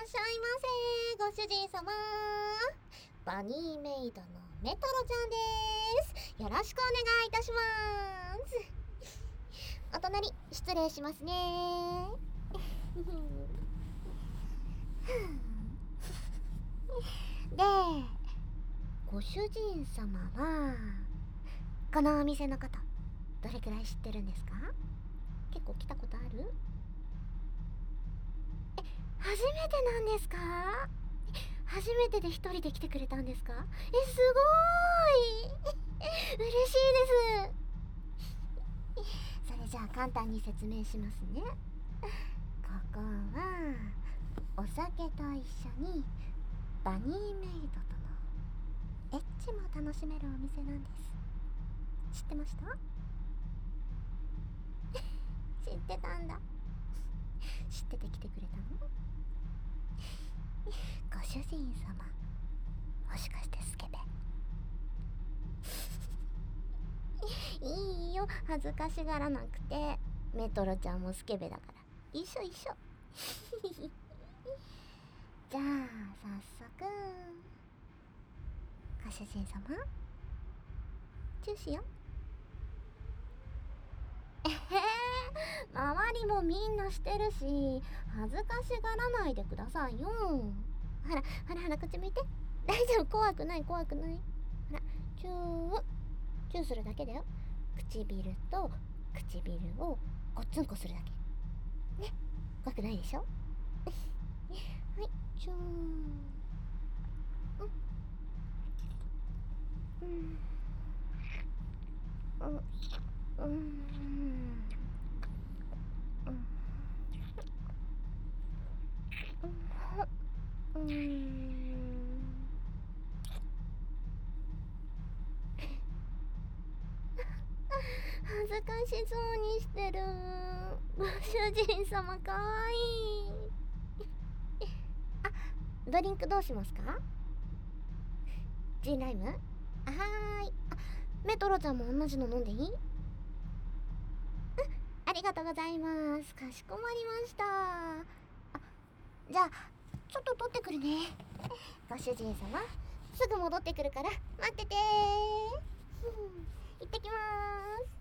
っしゃいませ、ご主人様。バニーメイドのメトロちゃんです。よろしくお願いいたします。お隣失礼しますね。で、ご主人様はこのお店のことどれくらい知ってるんですか？結構来たことある？初めてなんですか？初めてで一人で来てくれたんですか？すごーい嬉しいです。それじゃあ簡単に説明しますね。ここはお酒と一緒にバニーメイドとのエッチも楽しめるお店なんです。知ってました？知ってたんだ。知ってて来てくれたの？ご主人様、もしかしてスケベ？いいよ、恥ずかしがらなくて。メトロちゃんもスケベだから一緒一緒。じゃあ早速ご主人様、チューしよ。周りもみんなしてるし恥ずかしがらないでくださいよ。ほらほらほら、こっち向いて。大丈夫、怖くない怖くない。ほら、チューチューするだけだよ。唇と唇をごっつんこするだけね。怖くないでしょ。はい、チュー。恥ずかしそうにしてる。ご主人様かわいい。あ、ドリンクどうしますか？ジンライム？はーい。メトロちゃんも同じの飲んでいい？ありがとうございます。かしこまりました。じゃあちょっと取ってくるね。ご主人様、すぐ戻ってくるから待っててー。行ってきまーす。